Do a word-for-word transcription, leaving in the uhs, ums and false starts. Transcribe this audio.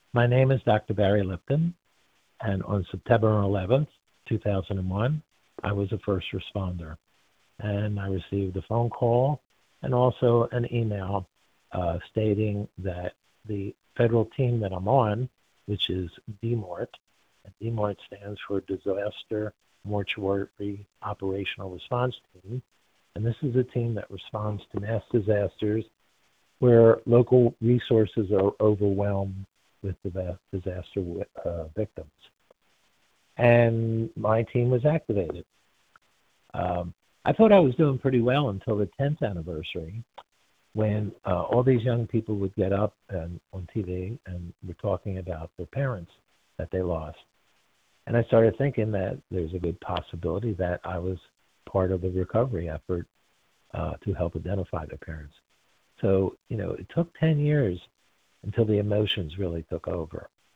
My name is Doctor Barry Lipton, and on September eleventh, two thousand one, I was a first responder. And I received a phone call and also an email uh, stating that the federal team that I'm on, which is D MORT, and D MORT stands for Disaster Mortuary Operational Response Team, and this is a team that responds to mass disasters where local resources are overwhelmed with the disaster uh, victims. And my team was activated. Um, I thought I was doing pretty well until the tenth anniversary when uh, all these young people would get up and on T V and were talking about their parents that they lost. And I started thinking that there's a good possibility that I was part of the recovery effort uh, to help identify their parents. So, you know, it took ten years until the emotions really took over.